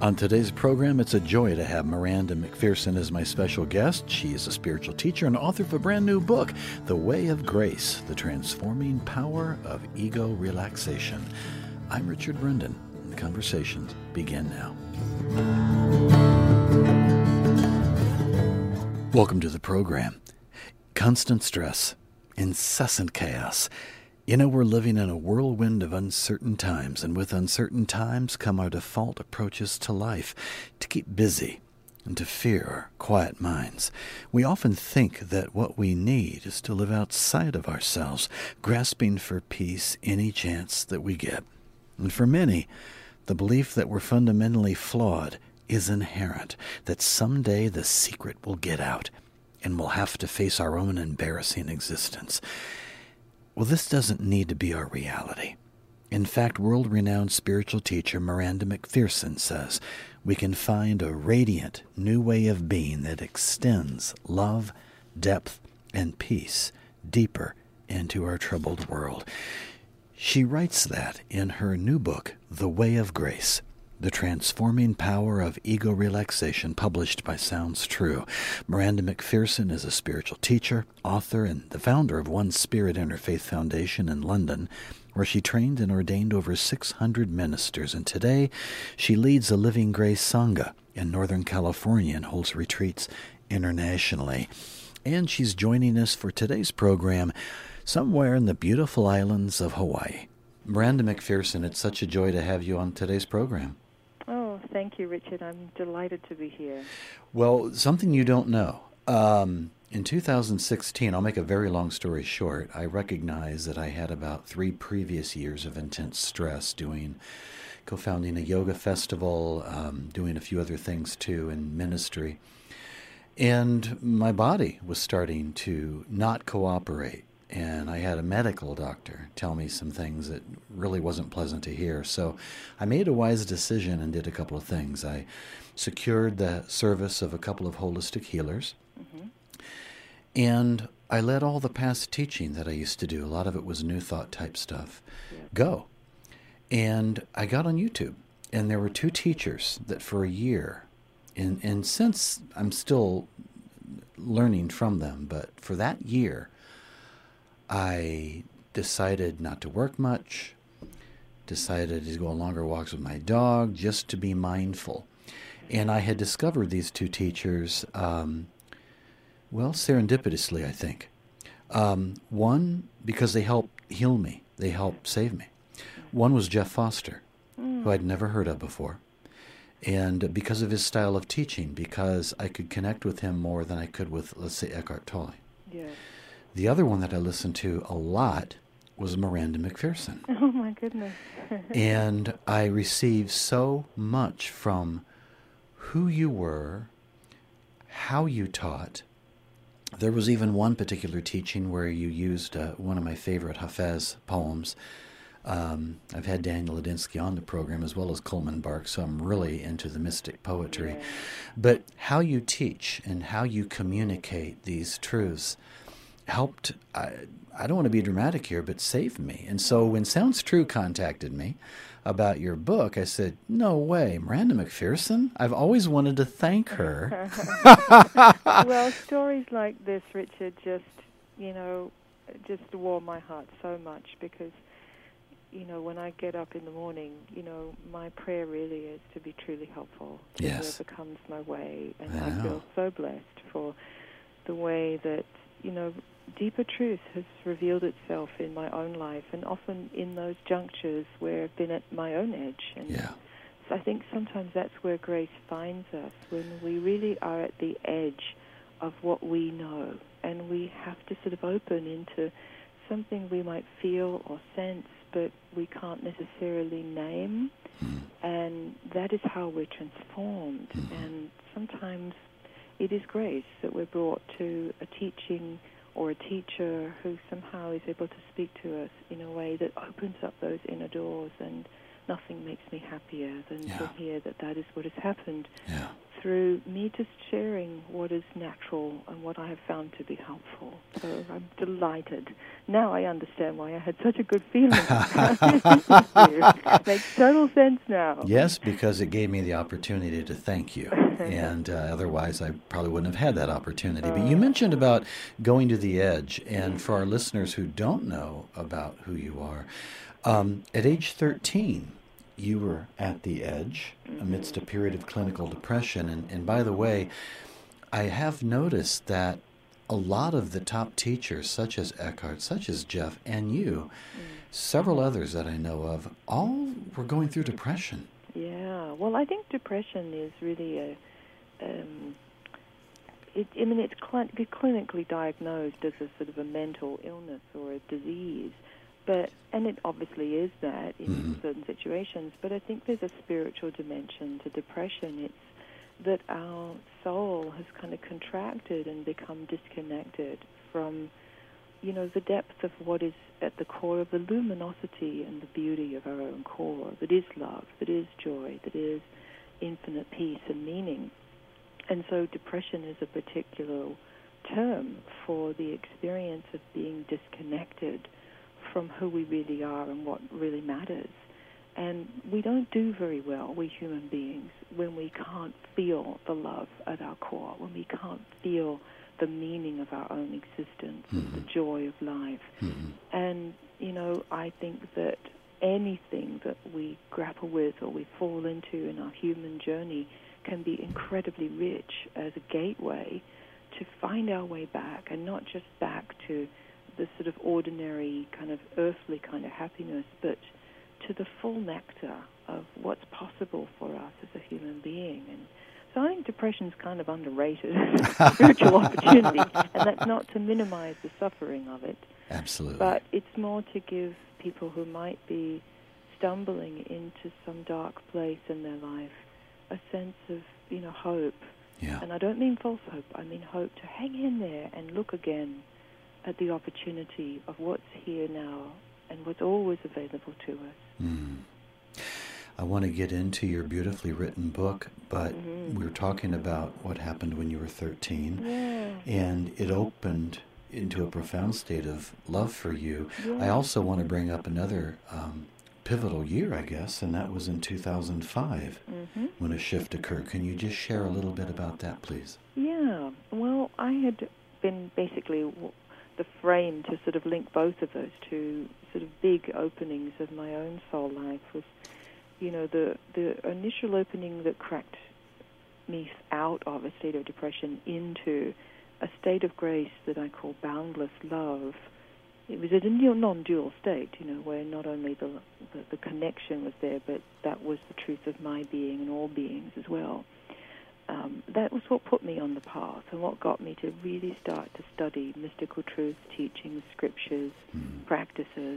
On today's program, it's a joy to have Miranda McPherson as my special guest. She is a spiritual teacher and author of a brand new book, The Way of Grace, The Transforming Power of Ego Relaxation. I'm Richard Brendan, and the conversations begin now. Welcome to the program. Constant stress, incessant chaos. You know, we're living in a whirlwind of uncertain times, and with uncertain times come our default approaches to life, to keep busy and to fear our quiet minds. We often think that what we need is to live outside of ourselves, grasping for peace any chance that we get. And for many, the belief that we're fundamentally flawed is inherent, that someday the secret will get out, and we'll have to face our own embarrassing existence. Well, this doesn't need to be our reality. In fact, world-renowned spiritual teacher Miranda McPherson says we can find a radiant new way of being that extends love, depth, and peace deeper into our troubled world. She writes that in her new book, The Way of Grace, The Transforming Power of Ego Relaxation, published by Sounds True. Miranda McPherson is a spiritual teacher, author, and the founder of One Spirit Interfaith Foundation in London, where she trained and ordained over 600 ministers. And today, she leads a Living Grace Sangha in Northern California and holds retreats internationally. And she's joining us for today's program somewhere in the beautiful islands of Hawaii. Miranda McPherson, it's such a joy to have you on today's program. Thank you, Richard. I'm delighted to be here. Well, something you don't know. In 2016, I'll make a very long story short, I recognized that I had about 3 previous years of intense stress co-founding a yoga festival, doing a few other things too in ministry. And my body was starting to not cooperate. And I had a medical doctor tell me some things that really wasn't pleasant to hear. So I made a wise decision and did a couple of things. I secured the service of a couple of holistic healers. Mm-hmm. And I let all the past teaching that I used to do, a lot of it was New Thought type stuff, go. And I got on YouTube. And there were 2 teachers that for a year, and since I'm still learning from them, but for that year, I decided not to work much, decided to go on longer walks with my dog, just to be mindful. And I had discovered these 2 teachers, serendipitously, I think. One, because they helped heal me. They helped save me. One was Jeff Foster, who I'd never heard of before. And because of his style of teaching, because I could connect with him more than I could with, let's say, Eckhart Tolle. Yeah. The other one that I listened to a lot was Miranda McPherson. Oh, my goodness. And I received so much from who you were, how you taught. There was even one particular teaching where you used one of my favorite Hafez poems. I've had Daniel Ladinsky on the program as well as Coleman Barks, so I'm really into the mystic poetry. Yeah. But how you teach and how you communicate these truths helped, I don't want to be dramatic here, but saved me. And so when Sounds True contacted me about your book, I said, no way, Miranda McPherson? I've always wanted to thank her. Well, stories like this, Richard, just warm my heart so much because, when I get up in the morning, my prayer really is to be truly helpful to whoever comes my way. And I feel so blessed for the way that, deeper truth has revealed itself in my own life, and often in those junctures where I've been at my own edge. And so I think sometimes that's where grace finds us, when we really are at the edge of what we know, and we have to sort of open into something we might feel or sense, but we can't necessarily name. And that is how we're transformed. And sometimes it is grace that we're brought to a teaching or a teacher who somehow is able to speak to us in a way that opens up those inner doors, and nothing makes me happier than to hear that is what has happened through me just sharing what is natural and what I have found to be helpful. So I'm delighted. Now I understand why I had such a good feeling about this. Makes total sense now. Yes, because it gave me the opportunity to thank you. And otherwise I probably wouldn't have had that opportunity. But you mentioned about going to the edge. And for our listeners who don't know about who you are, at age 13, you were at the edge amidst a period of clinical depression. And by the way, I have noticed that a lot of the top teachers, such as Eckhart, such as Jeff, and you, several others that I know of, all were going through depression. Yeah, well, I think depression is really it's clinically diagnosed as a sort of a mental illness or a disease. And it obviously is that in certain situations, but I think there's a spiritual dimension to depression. It's that our soul has kind of contracted and become disconnected from, the depth of what is at the core of the luminosity and the beauty of our own core, that is love, that is joy, that is infinite peace and meaning. And so depression is a particular term for the experience of being disconnected from who we really are and what really matters. And we don't do very well, we human beings, when we can't feel the love at our core, when we can't feel the meaning of our own existence, the joy of life. And, I think that anything that we grapple with or we fall into in our human journey can be incredibly rich as a gateway to find our way back, and not just back to the sort of ordinary kind of earthly kind of happiness, but to the full nectar of what's possible for us as a human being. And so I think depression's kind of underrated as a spiritual opportunity, and that's not to minimize the suffering of it. Absolutely. But it's more to give people who might be stumbling into some dark place in their life a sense of, hope. Yeah. And I don't mean false hope, I mean hope to hang in there and look again at the opportunity of what's here now and what's always available to us. I want to get into your beautifully written book, but we were talking about what happened when you were 13, and it opened into a profound state of love for you. I also want to bring up another pivotal year, I guess, and that was in 2005 when a shift occurred. Can you just share a little bit about that, please? Yeah. Well, I had been basically the frame to sort of link both of those two sort of big openings of my own soul life was, the initial opening that cracked me out of a state of depression into a state of grace that I call boundless love. It was a non-dual state, where not only the connection was there, but that was the truth of my being and all beings as well. That was what put me on the path and what got me to really start to study mystical truths, teachings, scriptures, practices,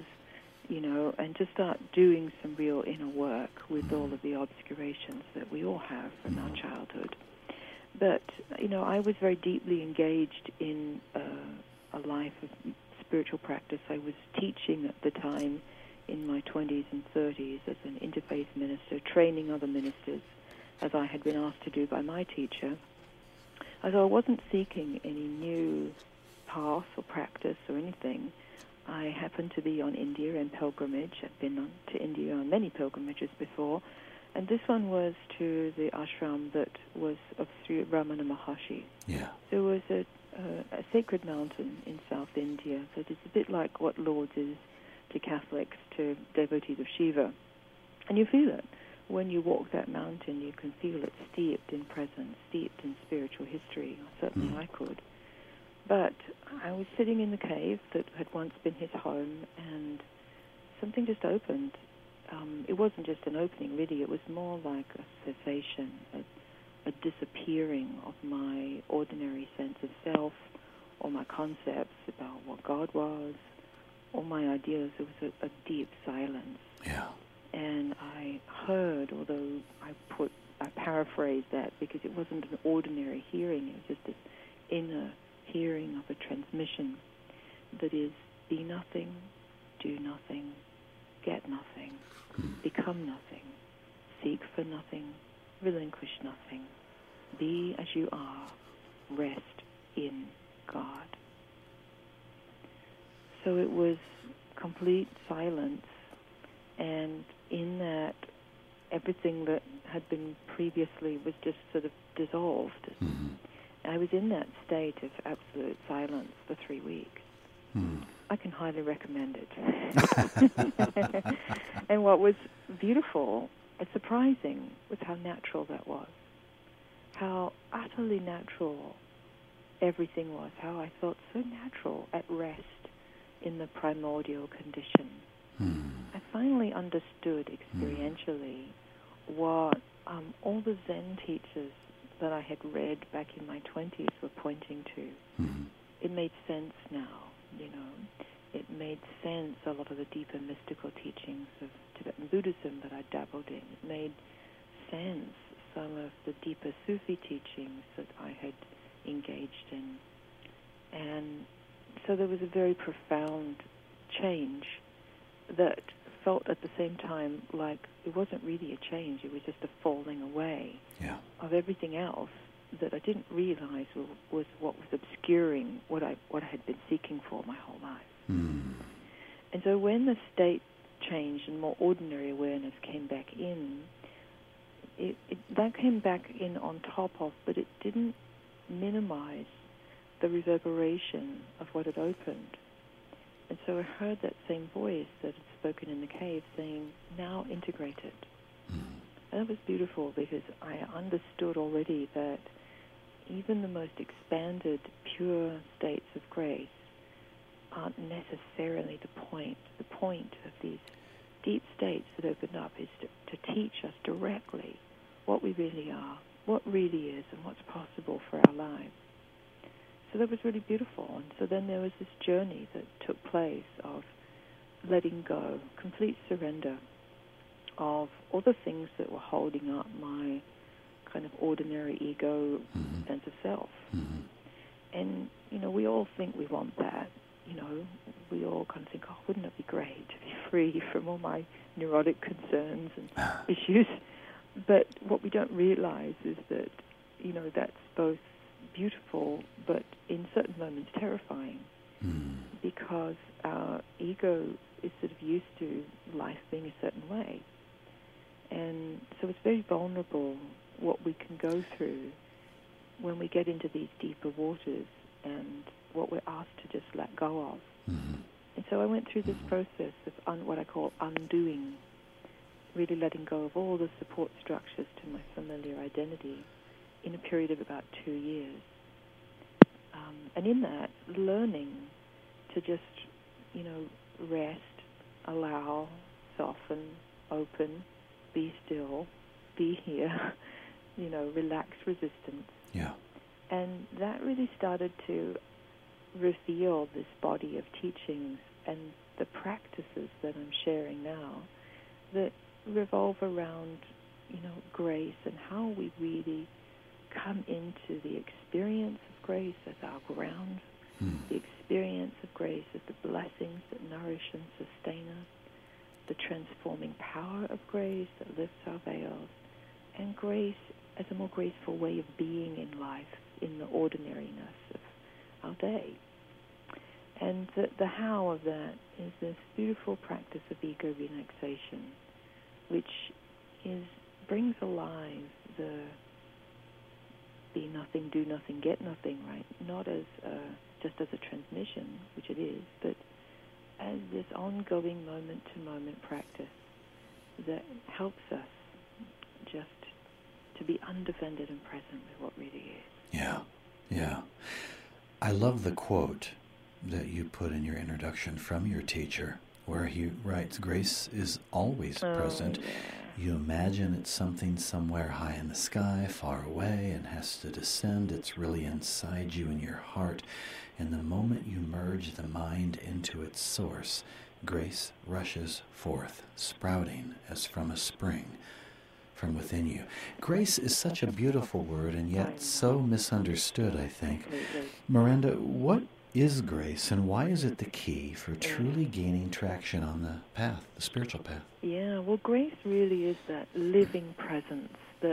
and to start doing some real inner work with all of the obscurations that we all have from our childhood. But, I was very deeply engaged in a life of spiritual practice. I was teaching at the time in my 20s and 30s as an interfaith minister, training other ministers, as I had been asked to do by my teacher. As I wasn't seeking any new path or practice or anything, I happened to be on India in pilgrimage. I've been to India on many pilgrimages before, and this one was to the ashram that was of Sri Ramana Maharshi. Yeah. There was a sacred mountain in South India that is a bit like what Lourdes is to Catholics, to devotees of Shiva. And you feel it. When you walk that mountain, you can feel it steeped in presence, steeped in spiritual history. Certainly I could. But I was sitting in the cave that had once been his home, and something just opened. It wasn't just an opening, really. It was more like a cessation, a disappearing of my ordinary sense of self, or my concepts about what God was, or my ideas. It was a deep silence. Yeah. And I heard, although I paraphrased that because it wasn't an ordinary hearing, it was just this inner hearing of a transmission that is, be nothing, do nothing, get nothing, become nothing, seek for nothing, relinquish nothing, Be as you are. Rest in God. So it was complete silence, and in that, everything that had been previously was just sort of dissolved. Mm-hmm. I was in that state of absolute silence for 3 weeks. Mm. I can highly recommend it. And what was beautiful and surprising was how natural that was. How utterly natural everything was. How I felt so natural at rest in the primordial condition. Mm. I finally understood experientially what all the Zen teachers that I had read back in my 20s were pointing to. Mm-hmm. It made sense now, you know. It made sense, a lot of the deeper mystical teachings of Tibetan Buddhism that I dabbled in. It made sense, some of the deeper Sufi teachings that I had engaged in. And so there was a very profound change that felt at the same time like it wasn't really a change, it was just a falling away of everything else that I didn't realize was what was obscuring what I had been seeking for my whole life. Mm. And so when the state changed and more ordinary awareness came back in, that came back in on top of, but it didn't minimize the reverberation of what had opened. And so I heard that same voice that had spoken in the cave saying, now integrate it. Mm. And that was beautiful because I understood already that even the most expanded, pure states of grace aren't necessarily the point. The point of these deep states that open up is to teach us directly what we really are, what really is, and what's possible for our lives. So that was really beautiful. And so then there was this journey that took place of letting go, complete surrender of all the things that were holding up my kind of ordinary ego sense of self. Mm-hmm. And, you know, we all think we want that. You know, we all kind of think, oh, wouldn't it be great to be free from all my neurotic concerns and issues? But what we don't realize is that, you know, that's both beautiful, but in certain moments terrifying, because our ego is sort of used to life being a certain way. And so it's very vulnerable what we can go through when we get into these deeper waters and what we're asked to just let go of. Mm-hmm. And so I went through this process of what I call undoing, really letting go of all the support structures to my familiar identity in a period of about 2 years. And in that, learning to just, you know, rest, allow, soften, open, be still, be here, you know, relax resistance. Yeah. And that really started to reveal this body of teachings and the practices that I'm sharing now that revolve around, you know, grace and how we really come into the experience of grace as our ground, the experience of grace as the blessings that nourish and sustain us, the transforming power of grace that lifts our veils, and grace as a more graceful way of being in life, in the ordinariness of our day. And the how of that is this beautiful practice of ego relaxation, which brings alive the be nothing, do nothing, get nothing, right? Not as just as a transmission, which it is, but as this ongoing moment-to-moment practice that helps us just to be undefended and present with what really is. Yeah, yeah. I love the quote that you put in your introduction from your teacher, where he writes, grace is always present. Yeah. You imagine it's something somewhere high in the sky, far away, and has to descend. It's really inside you in your heart. And the moment you merge the mind into its source, grace rushes forth, sprouting as from a spring from within you. Grace is such a beautiful word, and yet so misunderstood, I think. Miranda, what is grace, and why is it the key for truly gaining traction on the path, the spiritual path? Yeah, well, grace really is that living presence that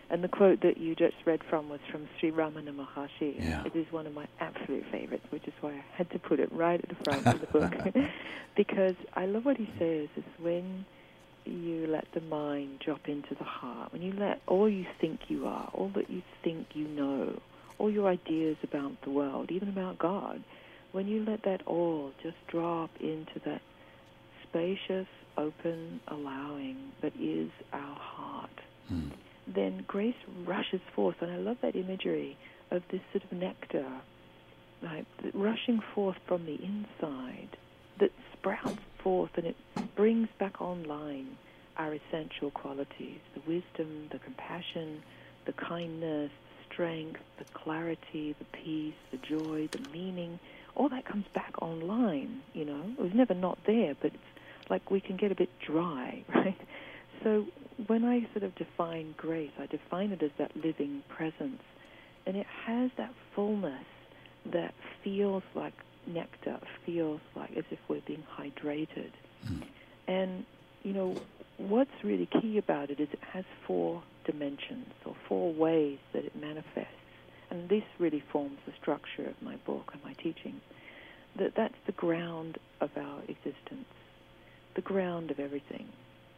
And the quote that you just read from was from Sri Ramana Maharshi. Yeah. It is one of my absolute favorites, which is why I had to put it right at the front of the book. Because I love what he says, is when you let the mind drop into the heart, when you let all you think you are, all that you think you know, all your ideas about the world, even about God, when you let that all just drop into that spacious, open, allowing that is our heart, then grace rushes forth. And I love that imagery of this sort of nectar, like rushing forth from the inside, that sprouts forth and it brings back online our essential qualities, the wisdom, the compassion, the kindness, the strength, the clarity, the peace, the joy, the meaning. All that comes back online, you know. It was never not there, but it's like we can get a bit dry, right? So when I sort of define grace, I define it as that living presence. And it has that fullness that feels like nectar, feels like as if we're being hydrated. And, you know, what's really key about it is it has 4 dimensions or 4 ways that it manifests. And this really forms the structure of my book and my teaching. That's the ground of our existence, the ground of everything.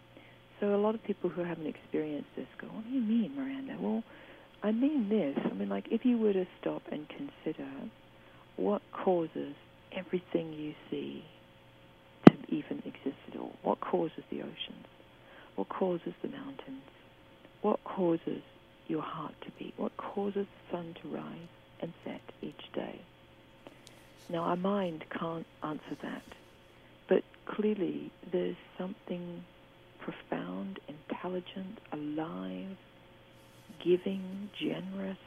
So a lot of people who haven't experienced this go, what do you mean, Miranda? Well, I mean this. I mean, like, if you were to stop and consider what causes everything you see to even exist at all, what causes the oceans, what causes the mountains, what causes your heart to beat, what causes the sun to rise and set each day. Now, our mind can't answer that, but clearly there's something profound, intelligent, alive, giving, generous,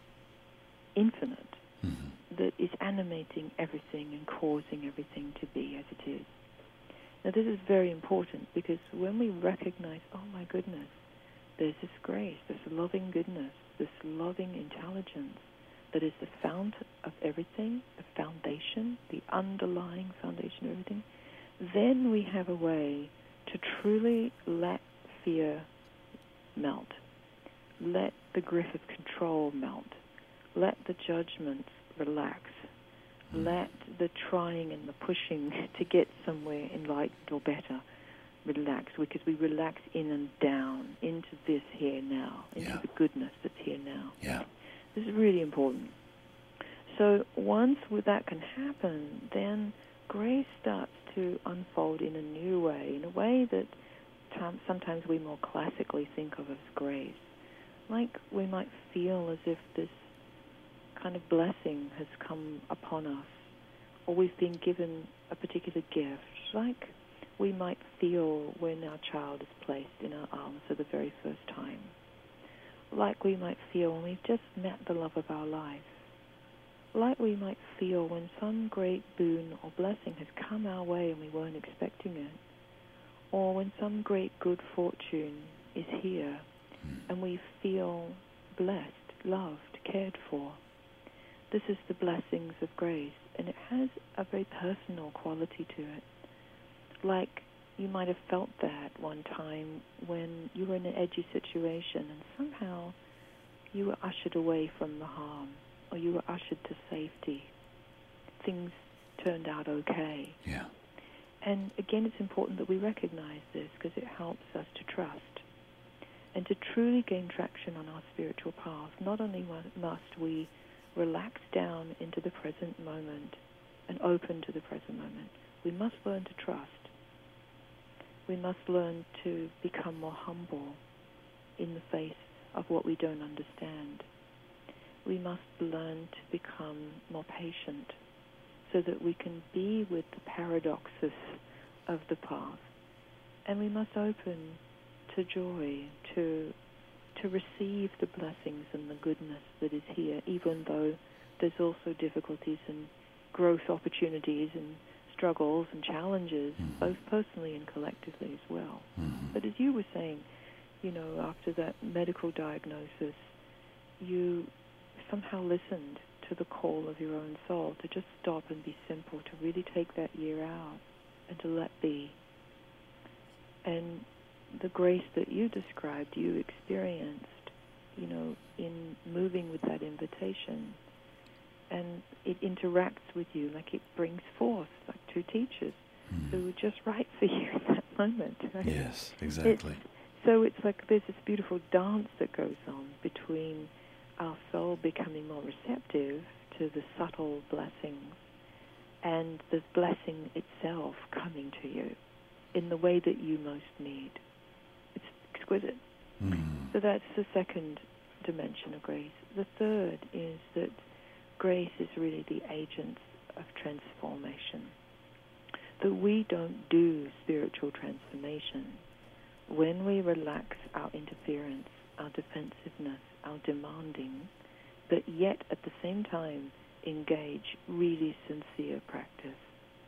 infinite, that is animating everything and causing everything to be as it is. Now, this is very important because when we recognize, oh my goodness, there's this grace, this loving goodness, this loving intelligence that is the fount of everything, the foundation, the underlying foundation of everything, then we have a way to truly let fear melt, let the grip of control melt, let the judgments relax, let the trying and the pushing to get somewhere enlightened or better relax, because we relax in and down into this here now, into the goodness that's here now. Yeah. This is really important. So once that can happen, then grace starts to unfold in a new way, in a way that sometimes we more classically think of as grace. Like we might feel as if this kind of blessing has come upon us, or we've been given a particular gift, like we might feel when our child is placed in our arms for the very first time, like we might feel when we've just met the love of our life, like we might feel when some great boon or blessing has come our way and we weren't expecting it, or when some great good fortune is here and we feel blessed, loved, cared for. This is the blessings of grace, and it has a very personal quality to it. Like you might have felt that one time when you were in an edgy situation and somehow you were ushered away from the harm, or you were ushered to safety. Things turned out okay. Yeah. And again, it's important that we recognize this because it helps us to trust. And to truly gain traction on our spiritual path, not only must we relax down into the present moment and open to the present moment, we must learn to trust. We must learn to become more humble in the face of what we don't understand. We must learn to become more patient so that we can be with the paradoxes of the path. And we must open to joy, to receive the blessings and the goodness that is here, even though there's also difficulties and growth opportunities and struggles and challenges, both personally and collectively as well. But as you were saying, you know, after that medical diagnosis, you somehow listened to the call of your own soul to just stop and be simple, to really take that year out and to let be. And the grace that you described, you experienced in moving with that invitation. And it interacts with you, like it brings forth, like two teachers who were just right for you in that moment. Right? Yes, exactly. So it's like there's this beautiful dance that goes on between our soul becoming more receptive to the subtle blessings and the blessing itself coming to you in the way that you most need. It's exquisite. So that's the second dimension of grace. The third is that grace is really the agent of transformation. That we don't do spiritual transformation when we relax our interference, our defensiveness, our demanding, but yet at the same time engage really sincere practice.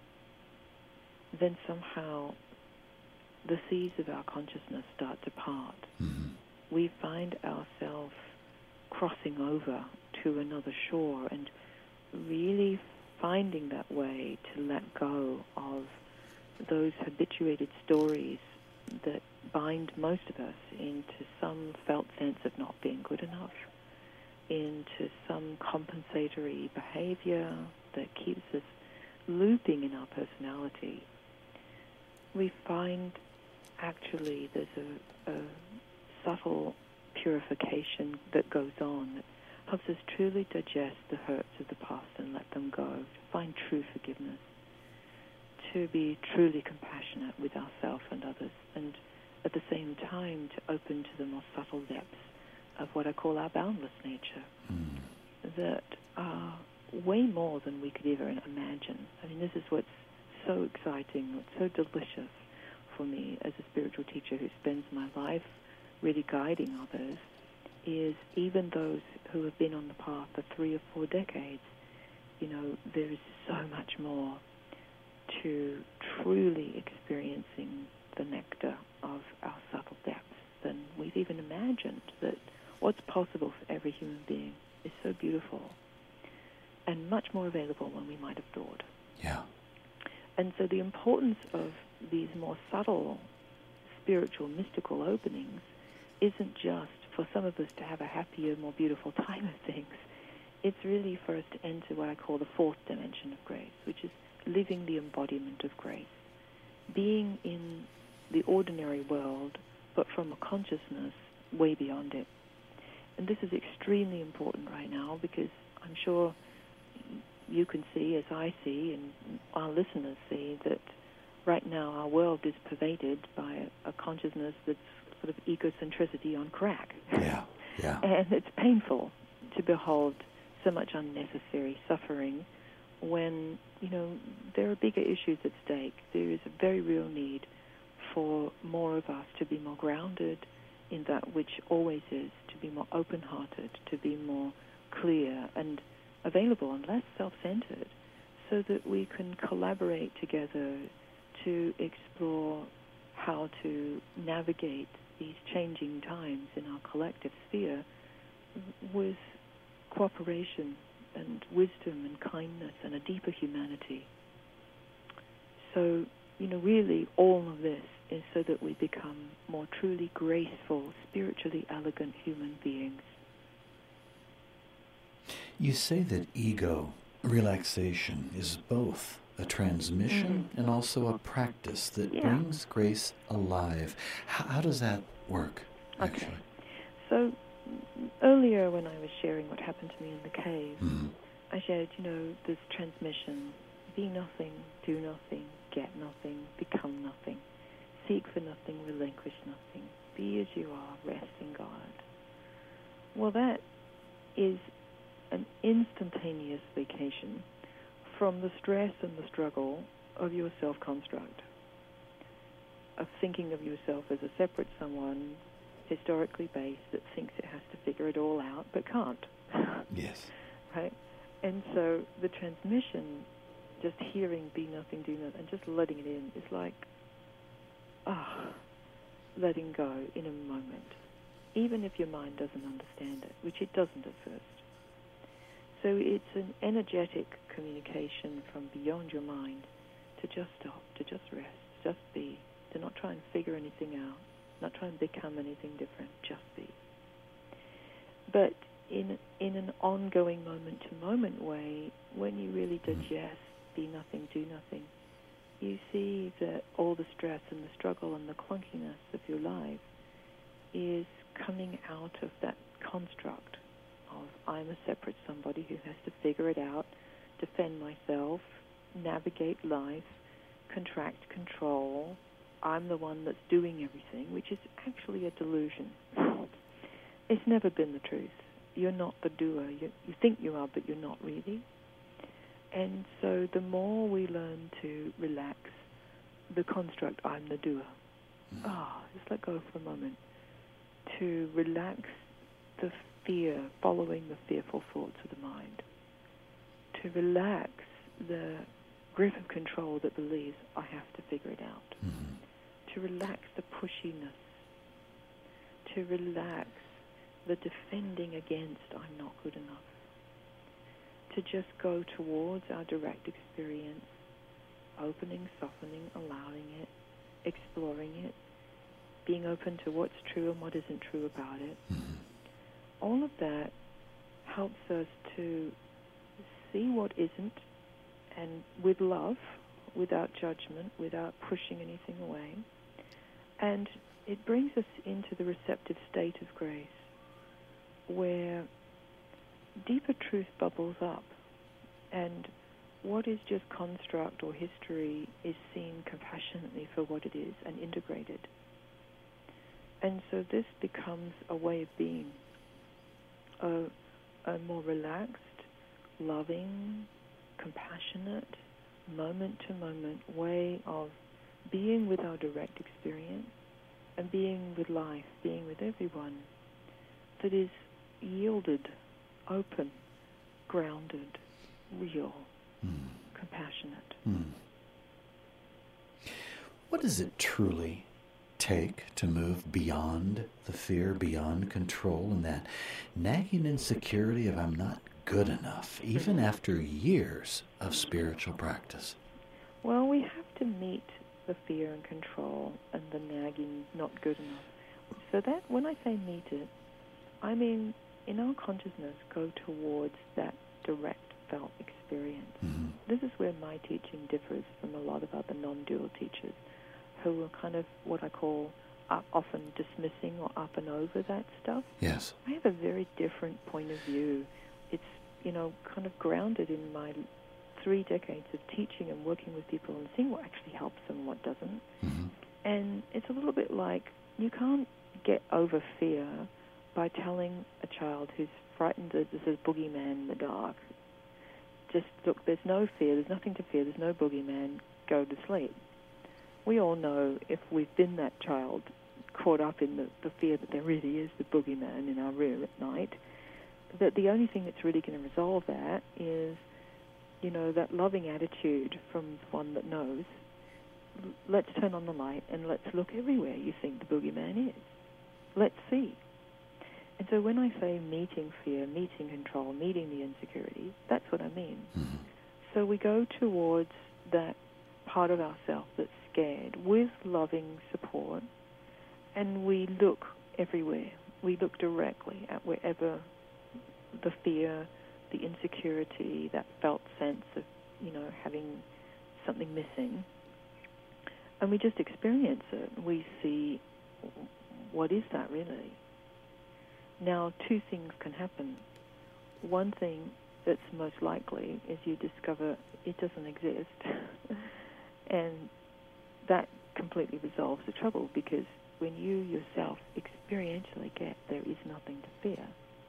Then somehow the seas of our consciousness start to part. We find ourselves crossing over to another shore and really finding that way to let go of those habituated stories that bind most of us into some felt sense of not being good enough, into some compensatory behavior that keeps us looping in our personality. We find actually there's a subtle purification that goes on that helps us truly digest the hurts of the past and let them go, to find true forgiveness, to be truly compassionate with ourselves and others, and at the same time to open to the more subtle depths of what I call our boundless nature, that are way more than we could ever imagine. I mean, this is what's so exciting, what's so delicious for me as a spiritual teacher who spends my life really guiding others, is even those who have been on the path for 3 or 4 decades, there is so much more to truly experiencing the nectar of our subtle depths than we've even imagined. That what's possible for every human being is so beautiful and much more available than we might have thought. Yeah. And so the importance of these more subtle spiritual, mystical openings isn't just for some of us to have a happier, more beautiful time of things. It's really for us to enter what I call the fourth dimension of grace, which is living the embodiment of grace. Being in the ordinary world, but from a consciousness way beyond it. And this is extremely important right now because I'm sure you can see, as I see, and our listeners see, that right now our world is pervaded by a consciousness that's sort of egocentricity on crack. Yeah. And it's painful to behold so much unnecessary suffering when, there are bigger issues at stake. There is a very real need for more of us to be more grounded in that which always is, to be more open-hearted, to be more clear and available and less self-centered, so that we can collaborate together to explore how to navigate these changing times in our collective sphere with cooperation and wisdom and kindness and a deeper humanity. So, really all of this is so that we become more truly graceful, spiritually elegant human beings. You say that ego relaxation is both a transmission and also a practice that brings grace alive. How does that work, actually? Okay. So earlier when I was sharing what happened to me in the cave, I shared, this transmission: be nothing, do nothing, get nothing, become nothing, seek for nothing, relinquish nothing, be as you are, rest in God. Well, that is an instantaneous vacation from the stress and the struggle of your self-construct, of thinking of yourself as a separate someone, historically based, that thinks it has to figure it all out, but can't. Yes. Right? And so the transmission, just hearing be nothing, do nothing, and just letting it in, is like, letting go in a moment, even if your mind doesn't understand it, which it doesn't at first. So it's an energetic communication from beyond your mind to just stop, to just rest, just be, to not try and figure anything out, not try and become anything different, just be. But in an ongoing moment-to-moment way, when you really digest, be nothing, do nothing, you see that all the stress and the struggle and the clunkiness of your life is coming out of that construct of I'm a separate somebody who has to figure it out, defend myself, navigate life, contract, control. I'm the one that's doing everything, which is actually a delusion. It's never been the truth. You're not the doer. You think you are, but you're not really. And so the more we learn to relax the construct, I'm the doer. Just let go for a moment. To relax the fear, following the fearful thoughts of the mind. To relax the grip of control that believes I have to figure it out. To relax the pushiness. To relax the defending against I'm not good enough. To just go towards our direct experience, opening, softening, allowing it, exploring it, being open to what's true and what isn't true about it. All of that helps us to see what isn't, and with love, without judgment, without pushing anything away. And it brings us into the receptive state of grace, where deeper truth bubbles up, and what is just construct or history is seen compassionately for what it is and integrated. And so this becomes a way of being, a more relaxed, loving, compassionate, moment-to-moment way of being with our direct experience and being with life, being with everyone, that is yielded, open, grounded, real, compassionate. What does it truly take to move beyond the fear, beyond control, and that nagging insecurity of I'm not good enough, even after years of spiritual practice? Well, we have to meet the fear and control and the nagging not good enough. So that, when I say meet it, I mean in our consciousness go towards that direct felt experience. This is where my teaching differs from a lot of other non-dual teachers who are kind of what I call often dismissing or up and over that stuff. Yes. I have a very different point of view. It's, kind of grounded in my 3 decades of teaching and working with people and seeing what actually helps them and what doesn't. And it's a little bit like you can't get over fear by telling a child who's frightened that there's a boogeyman in the dark, just look, there's no fear, there's nothing to fear, there's no boogeyman, go to sleep. We all know, if we've been that child caught up in the fear that there really is the boogeyman in our room at night, that the only thing that's really going to resolve that is, that loving attitude from one that knows, let's turn on the light and let's look everywhere you think the boogeyman is. Let's see. And so when I say meeting fear, meeting control, meeting the insecurity, that's what I mean. So we go towards that part of ourselves that's scared with loving support, and we look everywhere. We look directly at wherever the fear, the insecurity, that felt sense of, having something missing, and we just experience it. We see, what is that really? Now, 2 things can happen. One thing that's most likely is you discover it doesn't exist, and that completely resolves the trouble, because when you yourself experientially get there is nothing to fear,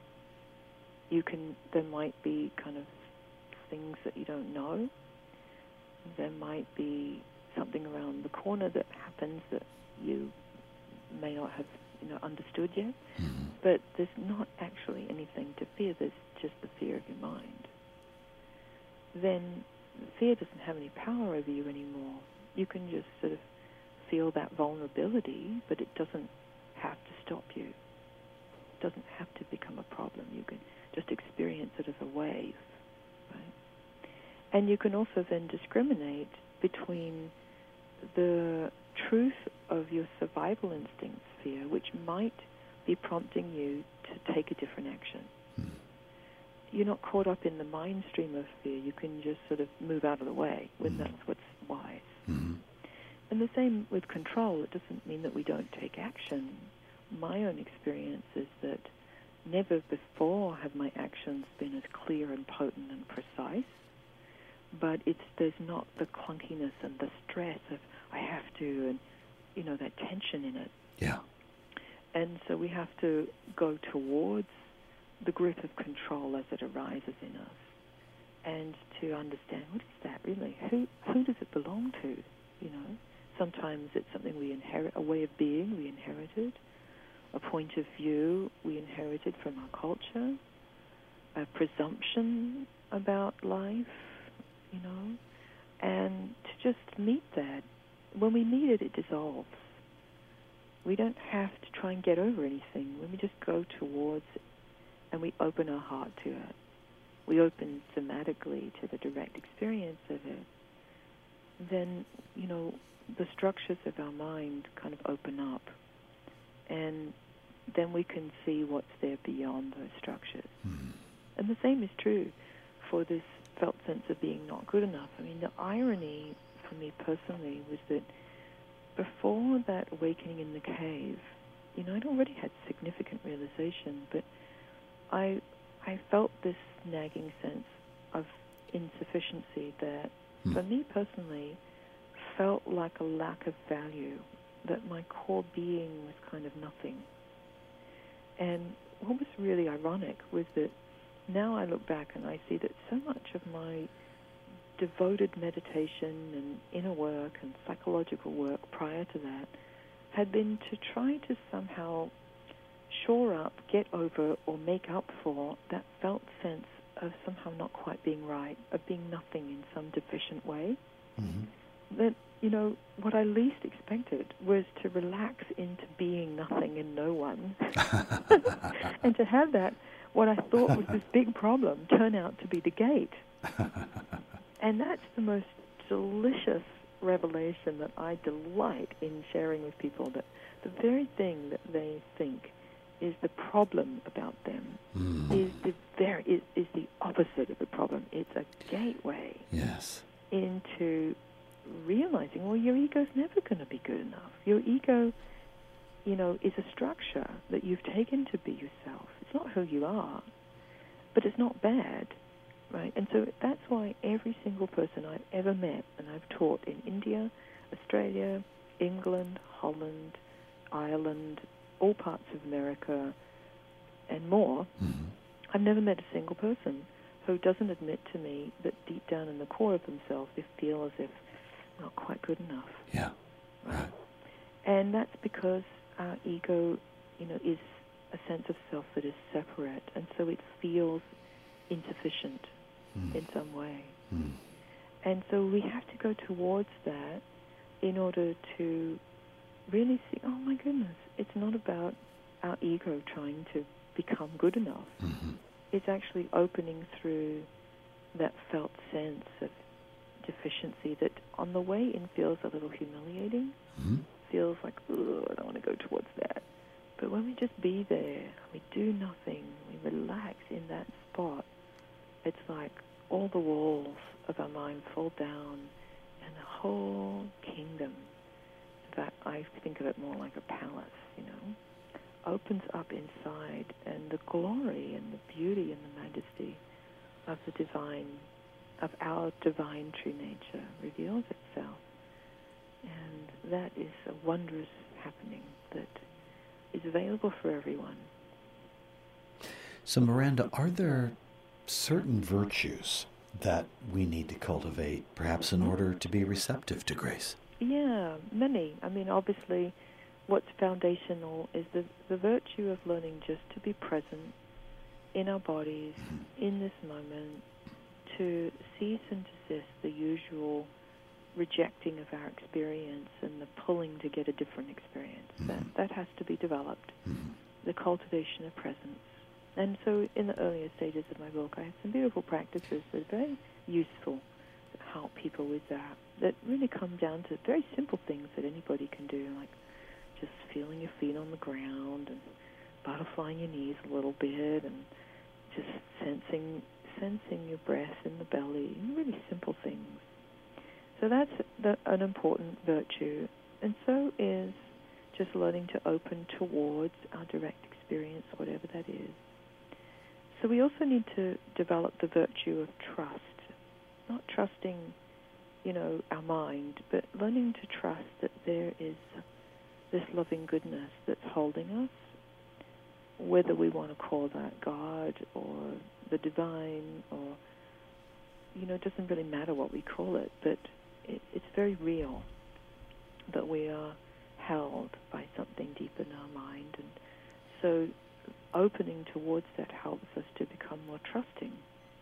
there might be kind of things that you don't know. There might be something around the corner that happens that you may not have understood yet. But there's not actually anything to fear. There's just the fear of your mind. Then fear doesn't have any power over you anymore. You can just sort of feel that vulnerability, but it doesn't have to stop you. It doesn't have to become a problem. You can just experience it as a wave, right? And you can also then discriminate between the truth of your survival instincts fear, which might be prompting you to take a different action. You're not caught up in the mind stream of fear. You can just sort of move out of the way when that's what's wise. And the same with control. It doesn't mean that we don't take action. My own experience is that never before have my actions been as clear and potent and precise, but there's not the clunkiness and the stress of I have to, and, that tension in it. Yeah. And so we have to go towards the grip of control as it arises in us, and to understand, what is that really? Who does it belong to? Sometimes it's something we inherit, a way of being we inherited, a point of view we inherited from our culture, a presumption about life, and to just meet that. When we meet it, it dissolves. We don't have to try and get over anything. When we just go towards it and we open our heart to it, we open somatically to the direct experience of it, then, the structures of our mind kind of open up, and then we can see what's there beyond those structures. And the same is true for this felt sense of being not good enough. I mean, the irony for me personally was that before that awakening in the cave, I'd already had significant realization, but I felt this nagging sense of insufficiency that, for me personally, felt like a lack of value, that my core being was kind of nothing. And what was really ironic was that now I look back and I see that so much of my devoted meditation and inner work and psychological work prior to that had been to try to somehow shore up, get over, or make up for that felt sense of somehow not quite being right, of being nothing in some deficient way. That, what I least expected was to relax into being nothing and no one. And to have that, what I thought was this big problem, turn out to be the gate. And that's the most delicious revelation that I delight in sharing with people, that the very thing that they think is the problem about them is the opposite of the problem. It's a gateway into realizing, well, your ego's never going to be good enough. Your ego, is a structure that you've taken to be yourself. It's not who you are, but it's not bad, right? And so that's why every single person I've ever met, and I've taught in India, Australia, England, Holland, Ireland, all parts of America, and more, I've never met a single person who doesn't admit to me that deep down in the core of themselves they feel as if not quite good enough. Yeah. Right. And that's because our ego, is a sense of self that is separate, and so it feels insufficient in some way. And so we have to go towards that in order to really see, oh my goodness, it's not about our ego trying to become good enough. It's actually opening through that felt sense of deficiency that on the way in feels a little humiliating, feels like, oh, I don't want to go towards that. But when we just be there, we do nothing, we relax in that spot, it's like all the walls of our mind fall down and the whole kingdom, in fact, I think of it more like a palace, opens up inside, and the glory and the beauty and the majesty of the divine, of our divine true nature reveals itself. And that is a wondrous happening that is available for everyone. So, Miranda, are there certain virtues that we need to cultivate, perhaps in order to be receptive to grace? Yeah, many. I mean, obviously, what's foundational is the virtue of learning just to be present in our bodies, in this moment, to cease and desist the usual rejecting of our experience and the pulling to get a different experience. That has to be developed. The cultivation of presence. And so in the earlier stages of my book, I have some beautiful practices that are very useful to help people with that really come down to very simple things that anybody can do, like just feeling your feet on the ground and butterflying your knees a little bit and just sensing your breath in the belly, really simple things. So that's an important virtue. And so is just learning to open towards our direct experience, whatever that is. So we also need to develop the virtue of trust, not trusting, our mind, but learning to trust that there is this loving goodness that's holding us, whether we want to call that God or the divine or, it doesn't really matter what we call it, but it's very real that we are held by something deep in our mind. And so opening towards that helps us to become more trusting.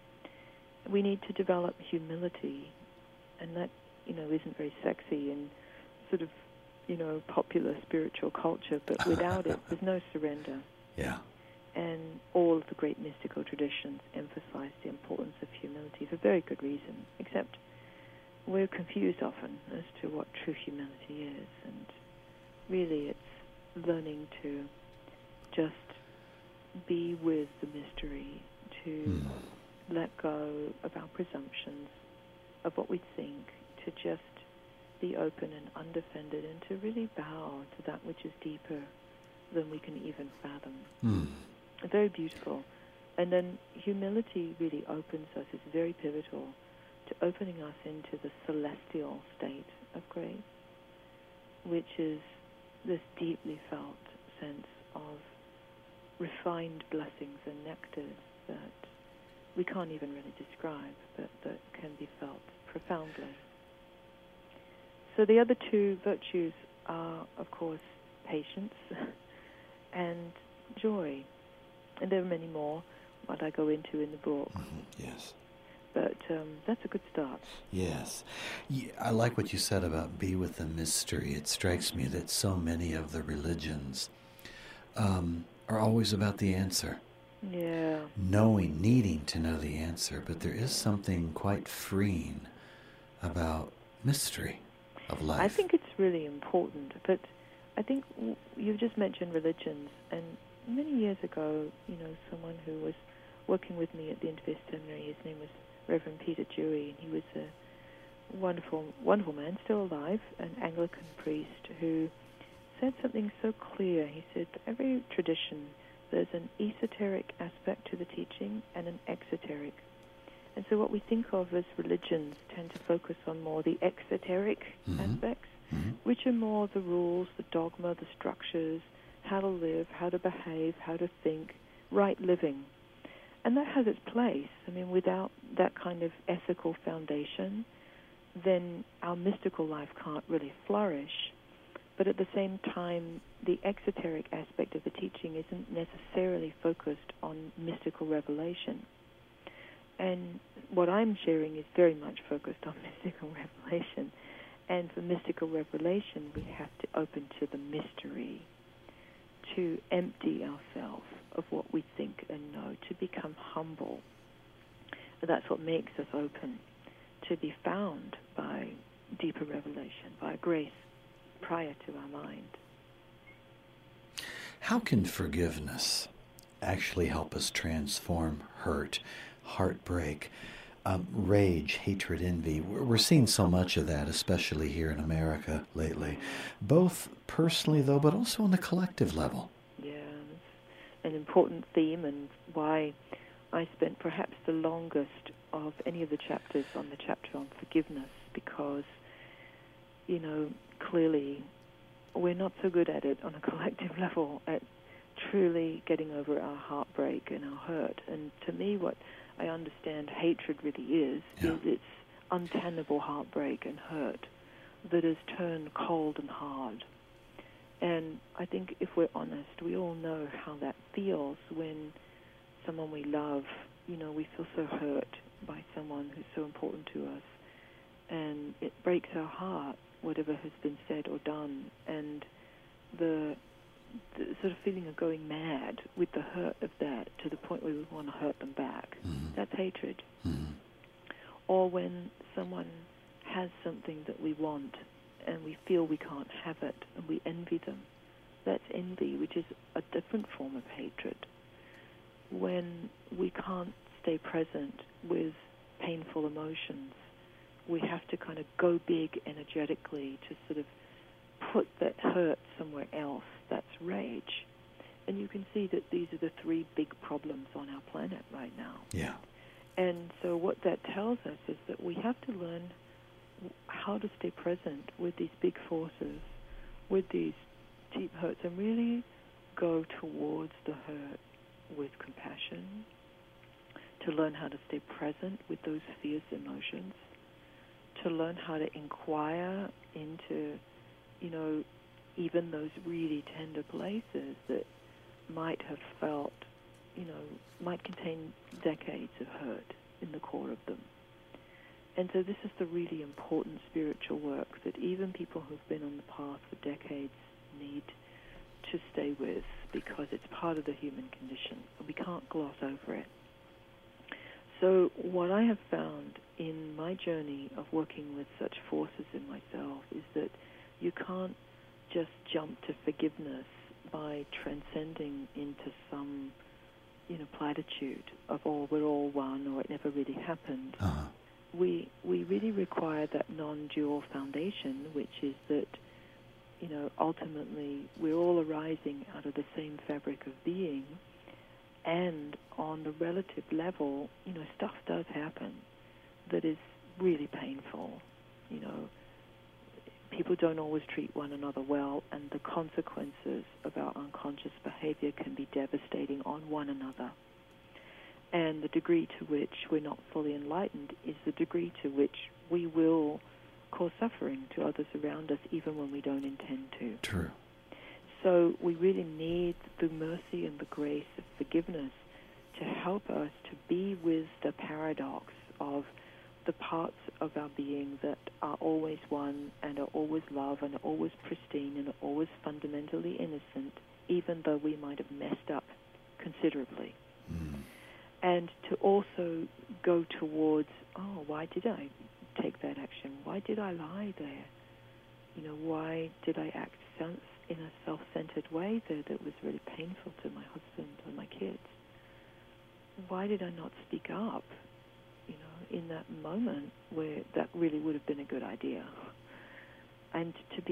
We need to develop humility, and that, isn't very sexy in sort of, popular spiritual culture, but without it, there's no surrender. Yeah. And all of the great mystical traditions emphasize the importance of humility for very good reason, except we're confused often as to what true humility is. And really it's learning to just be with the mystery, to let go of our presumptions, of what we think, to just be open and undefended, and to really bow to that which is deeper than we can even fathom. Very beautiful. And then humility really opens us, it's very pivotal to opening us into the celestial state of grace, which is this deeply felt sense of refined blessings and nectars that we can't even really describe, but that can be felt profoundly. So the other two virtues are, of course, patience and joy. And there are many more, what I go into in the book. Yes. But that's a good start. Yes. I like what you said about be with the mystery. It strikes me that so many of the religions are always about the answer. Yeah. Knowing, needing to know the answer. But there is something quite freeing about mystery of life. I think it's really important. But I think you've just mentioned religions. And many years ago, someone who was working with me at the Interfaith Seminary, his name was Reverend Peter Dewey, and he was a wonderful, wonderful man, still alive, an Anglican priest, who said something so clear. He said, for every tradition, there's an esoteric aspect to the teaching and an exoteric. And so what we think of as religions tend to focus on more the exoteric aspects, which are more the rules, the dogma, the structures, how to live, how to behave, how to think, right living. And that has its place. I mean, without that kind of ethical foundation, then our mystical life can't really flourish. But at the same time, the exoteric aspect of the teaching isn't necessarily focused on mystical revelation. And what I'm sharing is very much focused on mystical revelation. And for mystical revelation, we have to open to the mystery, to empty ourselves of what we think and know, to become humble. And that's what makes us open to be found by deeper revelation, by grace prior to our mind. How can forgiveness actually help us transform hurt, heartbreak, rage, hatred, envy? We're seeing so much of that, especially here in America lately, both personally, though, but also on the collective level. Yeah, it's an important theme, and why I spent perhaps the longest of any of the chapters on the chapter on forgiveness, because, clearly we're not so good at it on a collective level, at truly getting over our heartbreak and our hurt. And to me, what I understand hatred really is it's untenable heartbreak and hurt that is turned cold and hard. And I think if we're honest, we all know how that feels when someone we love, we feel so hurt by someone who's so important to us. And it breaks our heart, whatever has been said or done. And the sort of feeling of going mad with the hurt of that to the point where we want to hurt them back. That's hatred. Or when someone has something that we want and we feel we can't have it and we envy them. that's envy, which is a different form of hatred. When we can't stay present with painful emotions, we have to kind of go big energetically to sort of put that hurt somewhere else. That's rage. And you can see that these are the three big problems on our planet right now. Yeah. And so what that tells us is that we have to learn how to stay present with these big forces, with these deep hurts, and really go towards the hurt with compassion, to learn how to stay present with those fierce emotions, to learn how to inquire into, even those really tender places that might have felt, might contain decades of hurt in the core of them. And so this is the really important spiritual work that even people who've been on the path for decades need to stay with, because it's part of the human condition. We can't gloss over it. So what I have found in my journey of working with such forces in myself is that you can't just jump to forgiveness by transcending into some, platitude of, we're all one, or it never really happened. Uh-huh. We really require that non-dual foundation, which is that, ultimately we're all arising out of the same fabric of being, and on the relative level, stuff does happen that is really painful. People don't always treat one another well, and the consequences of our unconscious behavior can be devastating on one another. And the degree to which we're not fully enlightened is the degree to which we will cause suffering to others around us, even when we don't intend to. True. So we really need the mercy and the grace of forgiveness to help us to be with the paradox of the parts of our being that are always one and are always love and are always pristine and are always fundamentally innocent, even though we might have messed up considerably. Mm. And to also go towards, why did I take that action? Why did I lie there? Why did I act in a self-centered way there that was really painful to my husband or my kids? Why did I not speak up, in that moment where that really would have been a good idea? And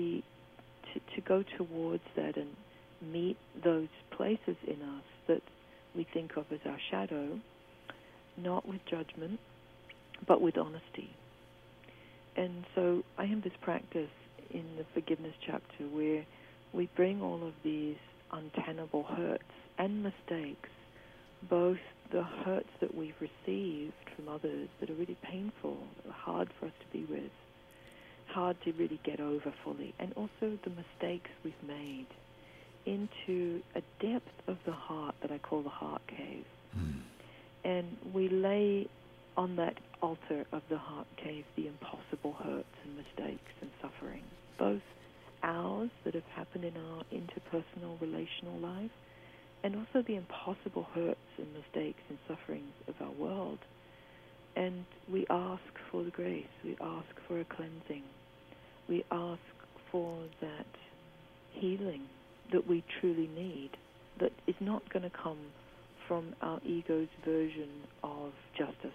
to go towards that and meet those places in us that we think of as our shadow, not with judgment, but with honesty. And so I have this practice in the forgiveness chapter where we bring all of these untenable hurts and mistakes, both the hurts that we've received from others that are really painful, hard for us to be with, hard to really get over fully, and also the mistakes we've made, into a depth of the heart that I call the heart cave. Mm. And we lay on that altar of the heart cave the impossible hurts and mistakes and suffering, both ours that have happened in our interpersonal relational life, and also the impossible hurts and mistakes and sufferings of our world. And we ask for the grace, we ask for a cleansing, we ask for that healing that we truly need, that is not going to come from our ego's version of justice.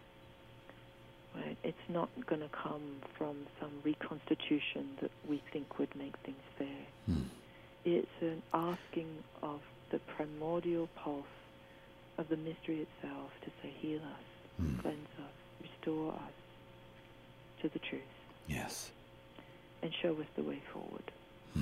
Right? It's not going to come from some reconstitution that we think would make things fair. Mm. It's an asking of the primordial pulse of the mystery itself to say, heal us, cleanse us, restore us to the truth. Yes. And show us the way forward.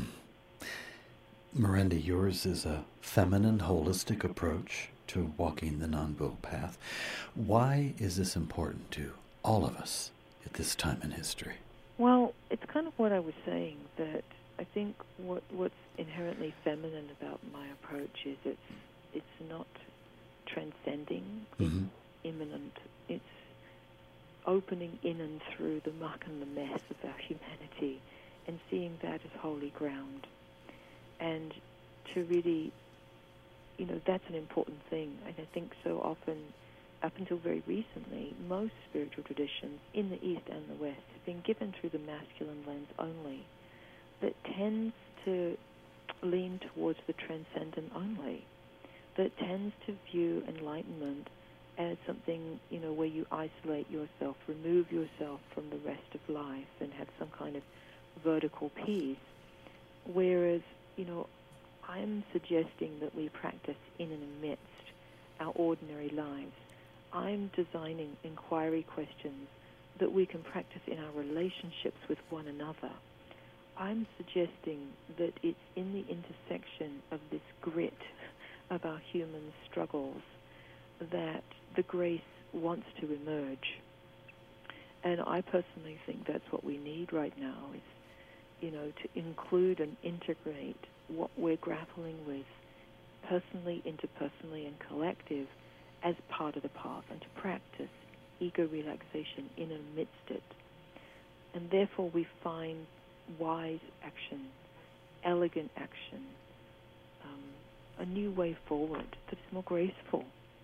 Miranda, yours is a feminine, holistic approach to walking the non-dual path. Why is this important to all of us at this time in history? Well, it's kind of what I was saying, that I think what's inherently feminine about my approach is it's not transcending, it's immanent. It's opening in and through the muck and the mess of our humanity and seeing that as holy ground. And to really, that's an important thing. And I think so often, up until very recently, most spiritual traditions in the East and the West have been given through the masculine lens only. That tends to lean towards the transcendent only, that tends to view enlightenment as something, where you isolate yourself, remove yourself from the rest of life and have some kind of vertical peace. Whereas, I'm suggesting that we practice in and amidst our ordinary lives. I'm designing inquiry questions that we can practice in our relationships with one another. I'm suggesting that it's in the intersection of this grit of our human struggles that the grace wants to emerge. And I personally think that's what we need right now is, to include and integrate what we're grappling with personally, interpersonally, and collective as part of the path, and to practice ego relaxation in and amidst it. And therefore we find wise action, elegant action, a new way forward that's more graceful.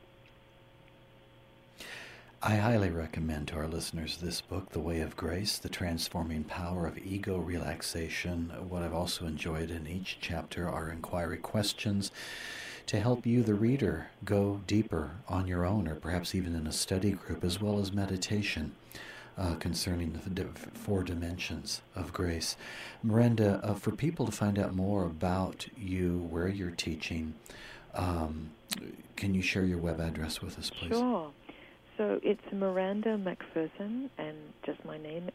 I highly recommend to our listeners this book, The Way of Grace, The Transforming Power of Ego Relaxation. What I've also enjoyed in each chapter are inquiry questions to help you, the reader, go deeper on your own, or perhaps even in a study group, as well as meditation concerning the 4 dimensions of grace. Miranda, for people to find out more about you, where you're teaching, can you share your web address with us, please? Sure. So it's Miranda MacPherson, and just my name,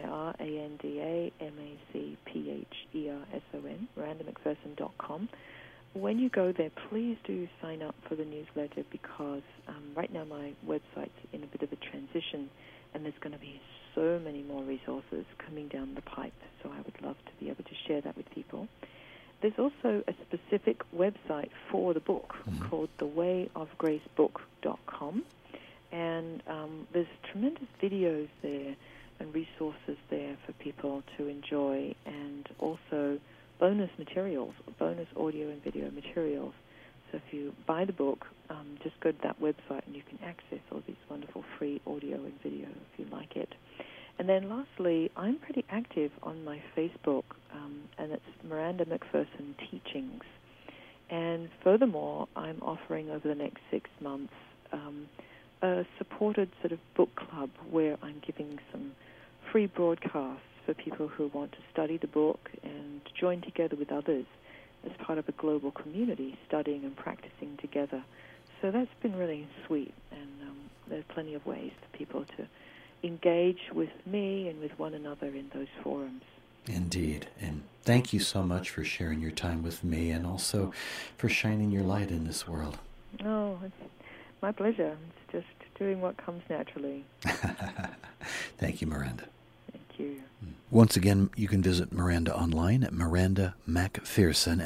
MirandaMacPherson, MirandaMacPherson.com. When you go there, please do sign up for the newsletter, because right now my website's in a bit of a transition, and there's going to be so many more resources coming down the pipe, so I would love to be able to share that with people. There's also a specific website for the book called thewayofgracebook.com, and there's tremendous videos there and resources there for people to enjoy, and also bonus materials, bonus audio and video materials. So if you buy the book, just go to that website and you can access all these wonderful free audio and video if you like it. And then lastly, I'm pretty active on my Facebook, and it's Miranda MacPherson Teachings. And furthermore, I'm offering over the next 6 months a supported sort of book club where I'm giving some free broadcasts for people who want to study the book and join together with others as part of a global community, studying and practicing together. So that's been really sweet, and there's plenty of ways for people to engage with me and with one another in those forums. Indeed. And thank you so much for sharing your time with me, and also for shining your light in this world. Oh, it's my pleasure. It's just doing what comes naturally. Thank you, Miranda. Thank you. Once again, you can visit Miranda online at Miranda MacPherson,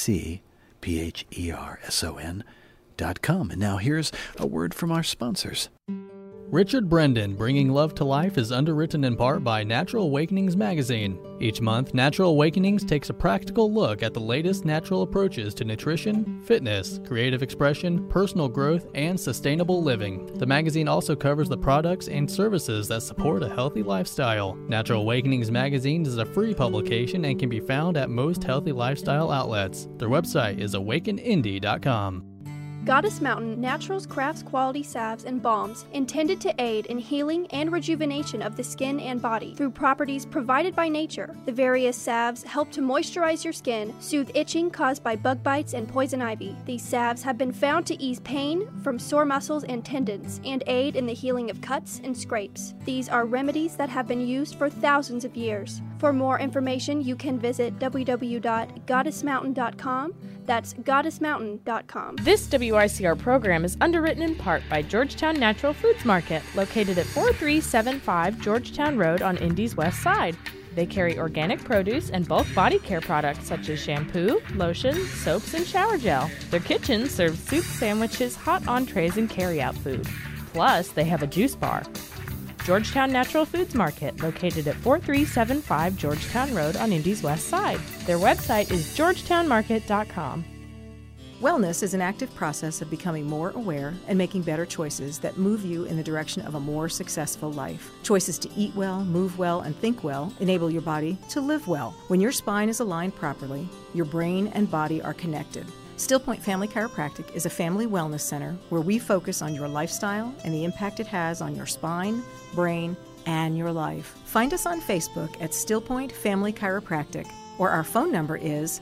MacPherson.com. And now here's a word from our sponsors. Richard Brendan, Bringing Love to Life, is underwritten in part by Natural Awakenings magazine. Each month, Natural Awakenings takes a practical look at the latest natural approaches to nutrition, fitness, creative expression, personal growth, and sustainable living. The magazine also covers the products and services that support a healthy lifestyle. Natural Awakenings magazine is a free publication and can be found at most healthy lifestyle outlets. Their website is awakenindy.com. Goddess Mountain Naturals crafts quality salves and balms intended to aid in healing and rejuvenation of the skin and body through properties provided by nature. The various salves help to moisturize your skin, soothe itching caused by bug bites and poison ivy. These salves have been found to ease pain from sore muscles and tendons and aid in the healing of cuts and scrapes. These are remedies that have been used for thousands of years. For more information, you can visit www.goddessmountain.com. That's goddessmountain.com. This WICR program is underwritten in part by Georgetown Natural Foods Market, located at 4375 Georgetown Road on Indy's west side. They carry organic produce and bulk body care products such as shampoo, lotion, soaps, and shower gel. Their kitchen serves soup, sandwiches, hot entrees, and carry-out food. Plus, they have a juice bar. Georgetown Natural Foods Market, located at 4375 Georgetown Road on Indy's west side. Their website is georgetownmarket.com. Wellness is an active process of becoming more aware and making better choices that move you in the direction of a more successful life. Choices to eat well, move well, and think well enable your body to live well. When your spine is aligned properly, your brain and body are connected. Still Point Family Chiropractic is a family wellness center where we focus on your lifestyle and the impact it has on your spine, brain, and your life. Find us on Facebook at Still Point Family Chiropractic, or our phone number is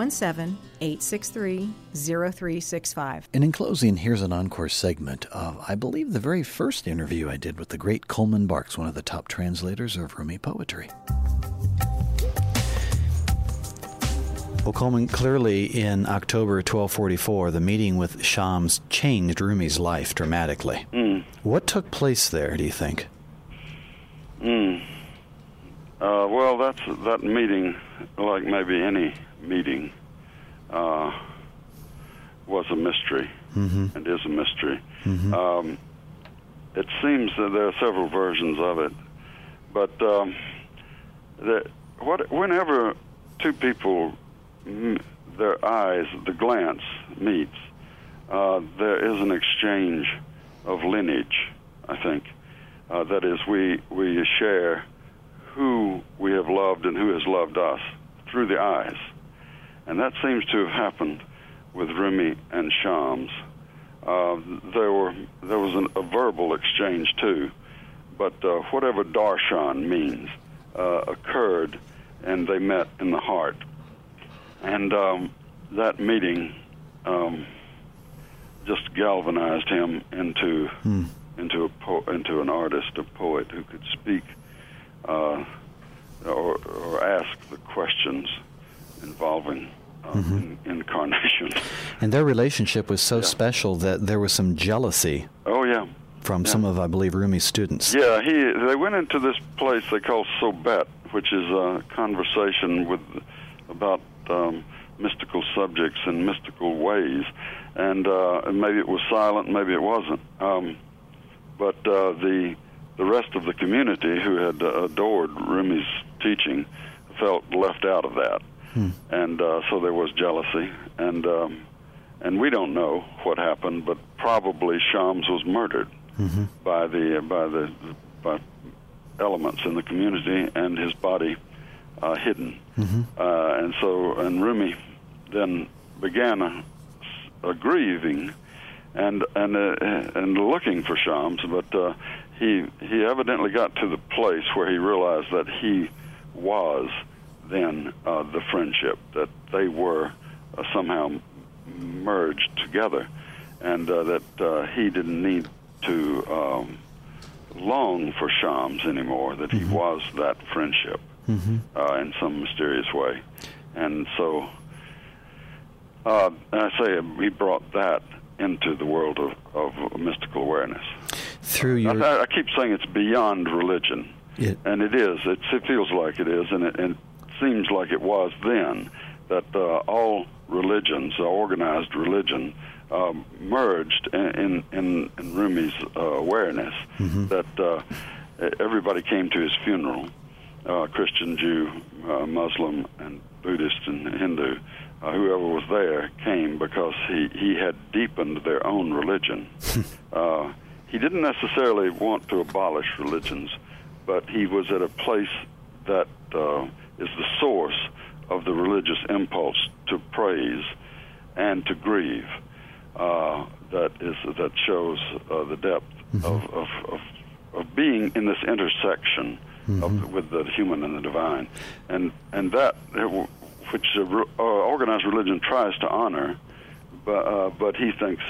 317-863-0365. And in closing, here's an encore segment of, I believe, the very first interview I did with the great Coleman Barks, one of the top translators of Rumi poetry. Well, Coleman, clearly in October 1244, the meeting with Shams changed Rumi's life dramatically. What took place there, do you think? Well, that meeting, like maybe any meeting, was a mystery, and is a mystery. It seems that there are several versions of it, but whenever two people, their eyes, the glance meets, there is an exchange of lineage, I think. That is, we share who we have loved and who has loved us through the eyes. And that seems to have happened with Rumi and Shams. There was a verbal exchange too, but whatever darshan means occurred, and they met in the heart. And that meeting just galvanized him into an artist, a poet who could speak or ask the questions involving incarnation. And their relationship was so special that there was some jealousy. Oh, yeah. From some of, I believe, Rumi's students. Yeah, they went into this place they call Sobet, which is a conversation about mystical subjects in mystical ways. And maybe it was silent, maybe it wasn't. But the rest of the community who had adored Rumi's teaching felt left out of that. And so there was jealousy. And we don't know what happened, but probably Shams was murdered by elements in the community, and his body hidden. And Rumi then began a grieving and looking for Shams, but he evidently got to the place where he realized that he was then the friendship, that they were somehow merged together, and that he didn't need to long for Shams anymore, that he was that friendship in some mysterious way. And so I say he brought that into the world of mystical awareness. I keep saying it's beyond religion, and it is. It feels like it is, and it seems like it was then, that all religions, organized religion, merged in Rumi's awareness, that everybody came to his funeral, Christian, Jew, Muslim, and Buddhist and Hindu. Whoever was there came because he had deepened their own religion. He didn't necessarily want to abolish religions, but he was at a place that is the source of the religious impulse to praise and to grieve. That shows the depth of being in this intersection with the human and the divine, and that which organized religion tries to honor, but he thinks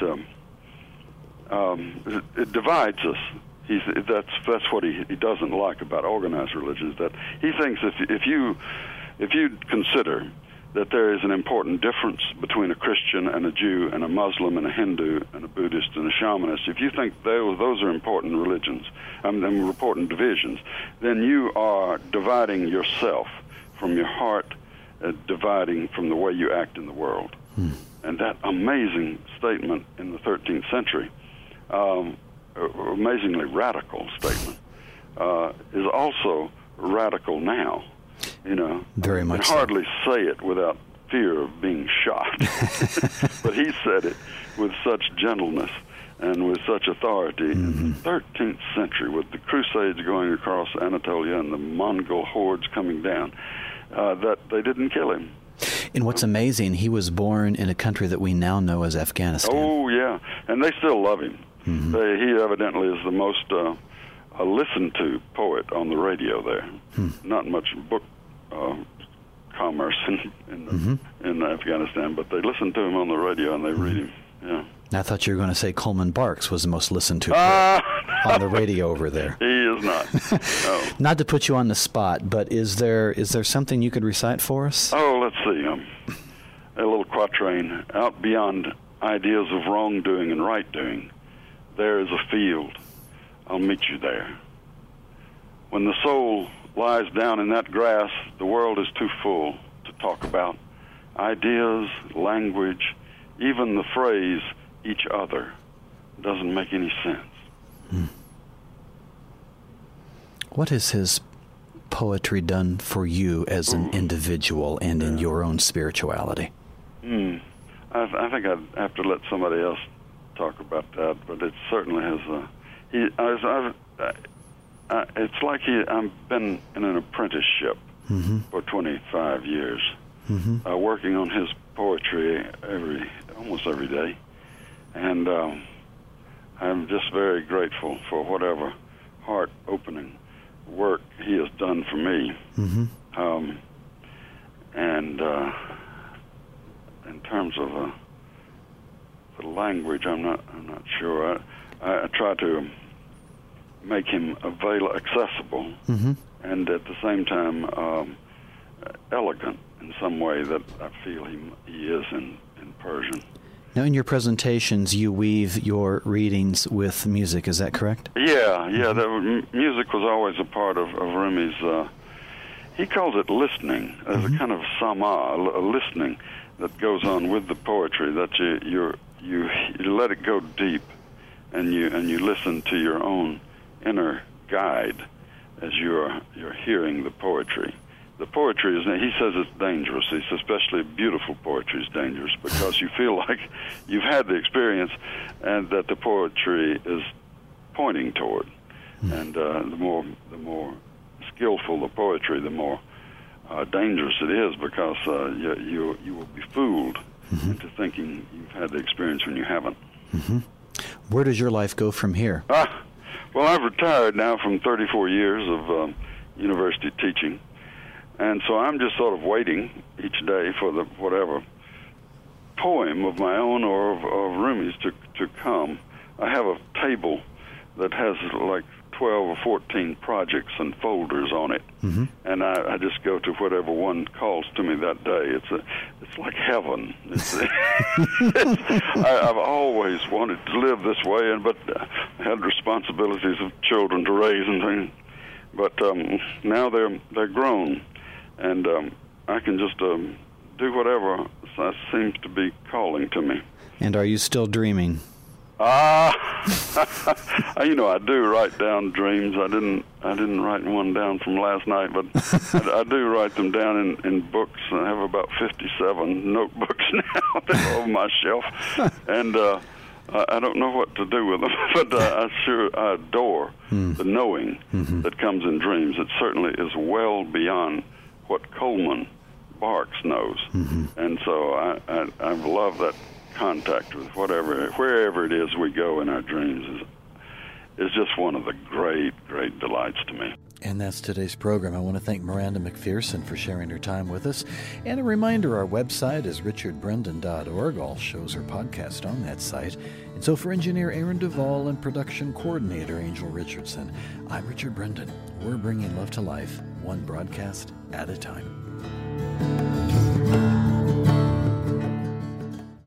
it divides us. That's what he doesn't like about organized religion, is that he thinks if you consider that there is an important difference between a Christian and a Jew and a Muslim and a Hindu and a Buddhist and a shamanist, if you think those are important religions, important divisions, then you are dividing yourself from your heart, dividing from the way you act in the world. And that amazing statement in the 13th century, amazingly radical statement, is also radical now. Very much. You can hardly say it without fear of being shot. But he said it with such gentleness and with such authority in the 13th century, with the Crusades going across Anatolia and the Mongol hordes coming down, that they didn't kill him. And what's amazing, he was born in a country that we now know as Afghanistan. Oh, yeah. And they still love him. He evidently is the most listened to poet on the radio there. Not much book commerce in Afghanistan, but they listen to him on the radio and they read him. Yeah. I thought you were going to say Coleman Barks was the most listened to on the radio over there. He is not. No. Not to put you on the spot, but is there something you could recite for us? Oh, let's see. A little quatrain. Out beyond ideas of wrongdoing and right doing, there is a field. I'll meet you there. When the soul lies down in that grass, the world is too full to talk about. Ideas, language, even the phrase each other doesn't make any sense. What has his poetry done for you as an individual and in your own spirituality? I think I'd have to let somebody else talk about that, but it certainly has. It's like I've been in an apprenticeship for 25 years, working on his poetry almost every day. And I'm just very grateful for whatever heart-opening work he has done for me. And in terms of the language, I'm not sure. I try to make him accessible, and at the same time elegant in some way that I feel he is in Persian. Now, in your presentations, you weave your readings with music. Is that correct? Yeah. Music was always a part of Rumi's. He calls it listening, as a kind of sama, a listening that goes on with the poetry. That you let it go deep, and you listen to your own inner guide as you're hearing the poetry. The poetry he says it's dangerous. He says especially beautiful poetry is dangerous because you feel like you've had the experience and that the poetry is pointing toward. And the more skillful the poetry, the more dangerous it is because you will be fooled into thinking you've had the experience when you haven't. Where does your life go from here? Well, I've retired now from 34 years of university teaching. And so I'm just sort of waiting each day for the whatever poem of my own or of Rumi's to come. I have a table that has like 12 or 14 projects and folders on it, and I just go to whatever one calls to me that day. It's like heaven. I've always wanted to live this way, but I had responsibilities of children to raise and things. But now they're grown. And I can just do whatever seems to be calling to me. And are you still dreaming? I do write down dreams. I didn't write one down from last night, but I do write them down in books. I have about 57 notebooks now on my shelf, and I don't know what to do with them, but I adore the knowing that comes in dreams. It certainly is well beyond what Coleman Barks knows, and so I love that contact with wherever it is we go in our dreams is just one of the great delights to me. And that's today's program. I want to thank Miranda McPherson for sharing her time with us. And a reminder, our website is richardbrendon.org. All shows are podcast on that site. And so for engineer Aaron Duvall and production coordinator Angel Richardson, I'm Richard Brendon. We're bringing love to life, one broadcast at a time.